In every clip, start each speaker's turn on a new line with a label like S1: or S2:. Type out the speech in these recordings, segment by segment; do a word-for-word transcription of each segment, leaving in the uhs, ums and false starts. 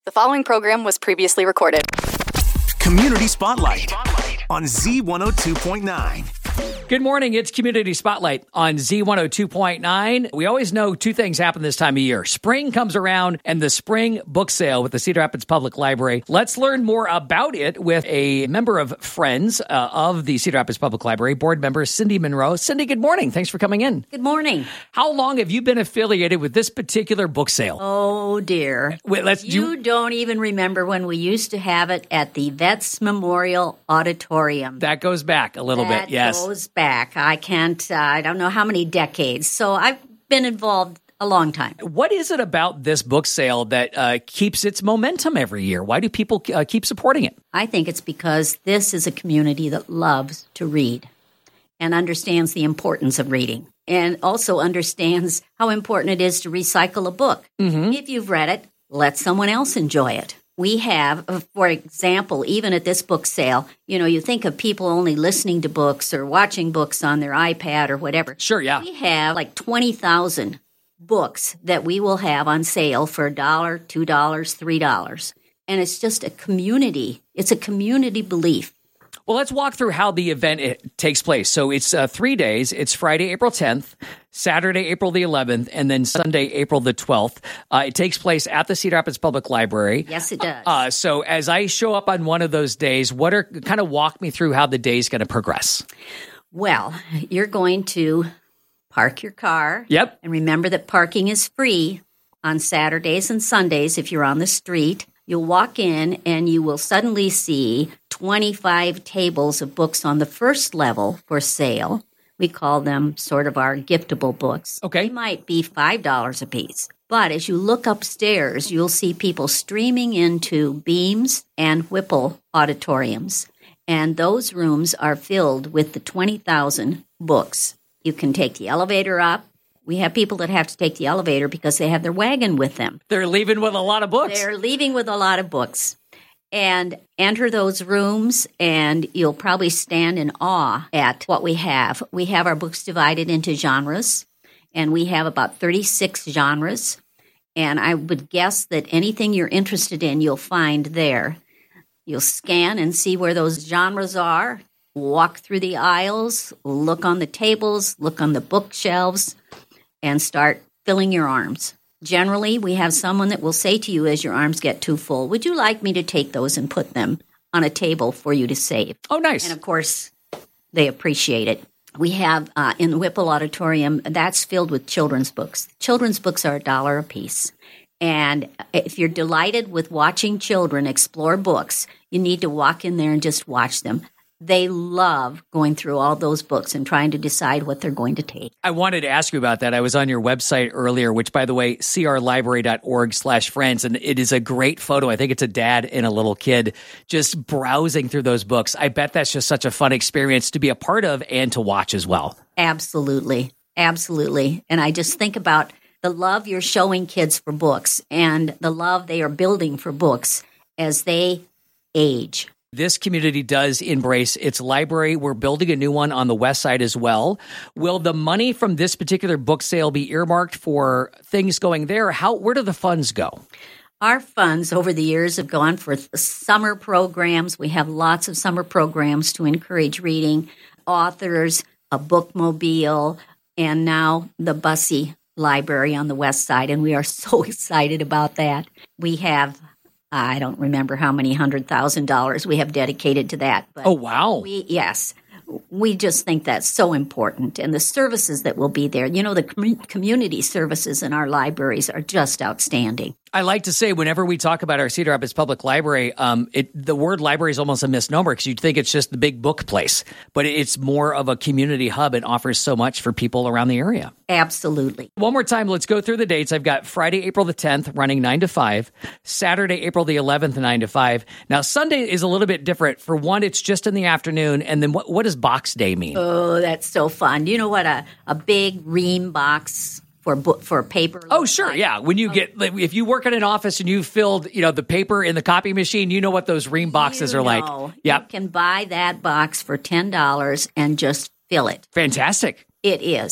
S1: The following program was previously recorded.
S2: Community Spotlight on Z one oh two point nine.
S3: Good morning. It's Community Spotlight on Z one oh two point nine. We always know two things happen this time of year. Spring comes around and the spring book sale with the Cedar Rapids Public Library. Let's learn more about it with a member of Friends uh, of the Cedar Rapids Public Library, board member Cindy Monroe. Cindy, good morning. Thanks for coming in.
S4: Good morning.
S3: How long have you been affiliated with this particular book sale?
S4: Oh, dear.
S3: Wait, let's
S4: you
S3: do...
S4: don't even remember when we used to have it at the Vets Memorial Auditorium.
S3: That goes back a little
S4: that
S3: bit, yes.
S4: That goes back. I can't, uh, I don't know how many decades. So I've been involved a long time.
S3: What is it about this book sale that uh, keeps its momentum every year? Why do people uh, keep supporting it?
S4: I think it's because this is a community that loves to read and understands the importance of reading and also understands how important it is to recycle a book. Mm-hmm. If you've read it, let someone else enjoy it. We have, for example, even at this book sale, you know, you think of people only listening to books or watching books on their iPad or whatever.
S3: Sure, yeah.
S4: We have like twenty thousand books that we will have on sale for a dollar, two dollars, three dollars. And it's just a community. It's a community belief.
S3: Well, let's walk through how the event it takes place. So it's uh, three days. It's Friday, April tenth, Saturday, April the eleventh, and then Sunday, April the twelfth. Uh, it takes place at the Cedar Rapids Public Library.
S4: Yes, it does.
S3: Uh, so as I show up on one of those days, what are kind of walk me through how the day's going to progress?
S4: Well, you're going to park your car.
S3: Yep.
S4: And remember that parking is free on Saturdays and Sundays if you're on the street. You'll walk in and you will suddenly see twenty-five tables of books on the first level for sale. We call them sort of our giftable books.
S3: Okay.
S4: They might be five dollars a piece. But as you look upstairs, you'll see people streaming into Beams and Whipple auditoriums. And those rooms are filled with the twenty thousand books. You can take the elevator up. We have people that have to take the elevator because they have their wagon with them.
S3: They're leaving with a lot of books.
S4: They're leaving with a lot of books. And enter those rooms, and you'll probably stand in awe at what we have. We have our books divided into genres, and we have about thirty-six genres. And I would guess that anything you're interested in, you'll find there. You'll scan and see where those genres are, walk through the aisles, look on the tables, look on the bookshelves, and start filling your arms. Generally, we have someone that will say to you as your arms get too full, would you like me to take those and put them on a table for you to save?
S3: Oh, nice.
S4: And, of course, they appreciate it. We have uh, in the Whipple Auditorium, that's filled with children's books. Children's books are a dollar a piece. And if you're delighted with watching children explore books, you need to walk in there and just watch them. They love going through all those books and trying to decide what they're going to take.
S3: I wanted to ask you about that. I was on your website earlier, which, by the way, c r library dot org slash friends, and it is a great photo. I think it's a dad and a little kid just browsing through those books. I bet that's just such a fun experience to be a part of and to watch as well.
S4: Absolutely. Absolutely. And I just think about the love you're showing kids for books and the love they are building for books as they age.
S3: This community does embrace its library. We're building a new one on the west side as well. Will the money from this particular book sale be earmarked for things going there? How? Where do the funds go?
S4: Our funds over the years have gone for summer programs. We have lots of summer programs to encourage reading, authors, a bookmobile, and now the Bussey Library on the west side. And we are so excited about that. We have I don't remember how many hundred thousand dollars we have dedicated to that. But
S3: oh, wow.
S4: We, yes. We just think that's so important. And the services that will be there, you know, the com- community services in our libraries are just outstanding.
S3: I like to say whenever we talk about our Cedar Rapids Public Library, um, it, the word library is almost a misnomer because you'd think it's just the big book place, but it's more of a community hub and offers so much for people around the area.
S4: Absolutely.
S3: One more time, let's go through the dates. I've got Friday, April the tenth, running nine to five, Saturday, April the eleventh, nine to five. Now, Sunday is a little bit different. For one, it's just in the afternoon, and then what, what does Box Day mean?
S4: Oh, that's so fun. You know what a, a big ream box for book for paper.
S3: Oh, sure, like? Yeah. When you oh. get, if you work in an office and you filled, you know, the paper in the copy machine, you know what those ream boxes
S4: you
S3: are
S4: know.
S3: like. Yep.
S4: You can buy that box for ten dollars and just fill it.
S3: Fantastic.
S4: It is.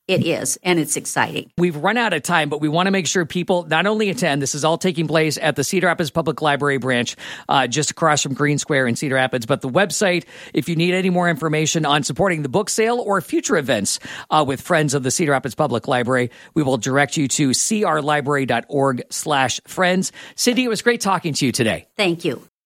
S4: It is, and it's exciting.
S3: We've run out of time, but we want to make sure people not only attend, this is all taking place at the Cedar Rapids Public Library branch, uh, just across from Green Square in Cedar Rapids, but the website, if you need any more information on supporting the book sale or future events uh, with Friends of the Cedar Rapids Public Library, we will direct you to c r library dot org slash friends. Cindy, it was great talking to you today.
S4: Thank you.